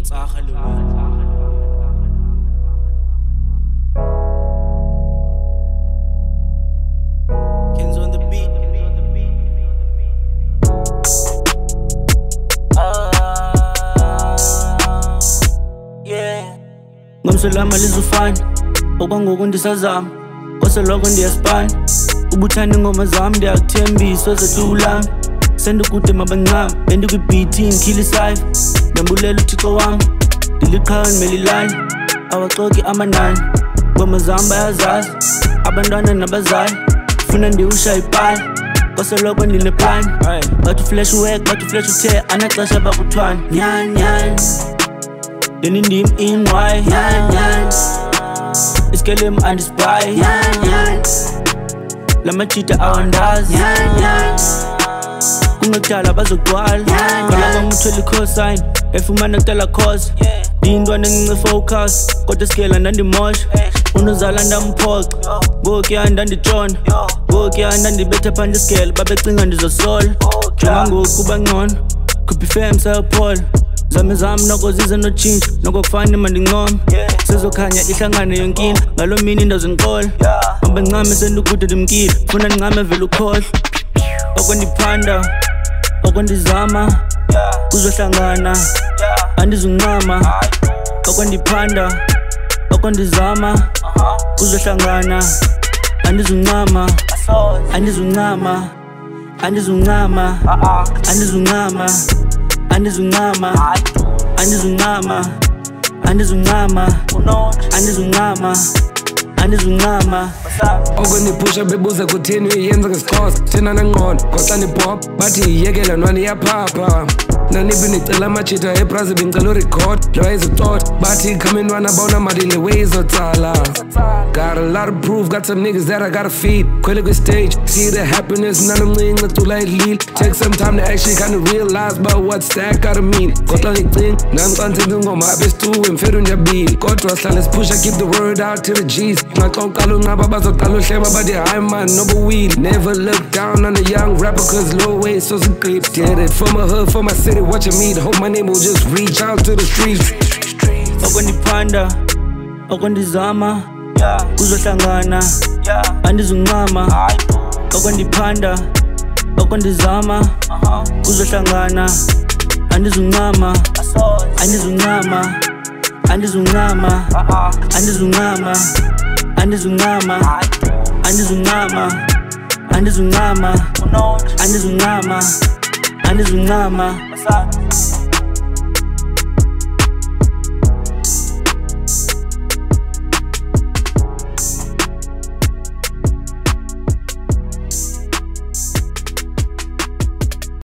Ngomsolama lizufana okwangoku ndisazama kosoloko ndiyasipana ubuthanda ingoma zam ndiyakuthembisa zethu sendikude mabancama bendikwi-BT ngikhila isayifa ndambulela uthixo wam ndiliqhawe ndimelilane awaxoki amanani ngoma zam bayazazi abantwana nabazali funa ndiwusha ipali kosoloko ndineplani bathi uflash work bathi uflash uthe anaxesha bakuthwana nyanyani leni ndim inqwayi nyanyani iskelem andisibhayi nyanyani lamajita awandazi nyanyani kungekudala bazogcwala kalanga ngumthweli cosine efumana kutala cause ndiyintwana encinci focus kodwa isikela ndandimosha unozala ndamphoxa ngokuya ndanditshona ngokuya ndandibetha phanda isikela babecinga ndizosola jonga ngoku bangcono khupha ifem sayophola zame zam noko zize notshintsho noko kufane mandincome sezokhanya ihlangane yonkile ngalo mini ndazinqola mabancame sendikude ndimkile funa ndincame vele ukhohlwa okondiphanda okondizama kuzohlangana andizuncama okondiphanda okondizama kuzohlangana andizuncama andizuncama andizuncama andizuncama andizuncama andizuncama andizuncama andizuncama andizuncama okundiphusha bebuza kutheni uyenza ngesixhosa thina nengqondo ngoxa ndibhobha bathi yiyekela ntwana iyaphapha naniphi ndicela amajita ebrazi bendicela urekhod lo izicotha bathi ikhame ntwana bawunamali le way izotsala got a lot of proof got some niggas that I gotta feed khwele kwi-stage see the happiness nanomncinci cula idlile take some time to actually kind of realize about what's that gotta mean ngoxa ndicinga nandixantsintsi ingoma apha esituwe mfethu ndiyabili kodwa sihlale siphusha keep the word out to the G's naxa uqala unqaba bazoqala uhleba bathi hayi man nobowile never look down on a young rapper cause low way so sigqib did it for my hood for my city watching me hope my name will just reach out to the streets okondiphanda okondizama kuzohlangana andizuncama okondiphanda okondizama kuzohlangana andizuncama andizuncama andizuncama andizuncama andizuncama andizuncama andizuncama andizuncama andizuncama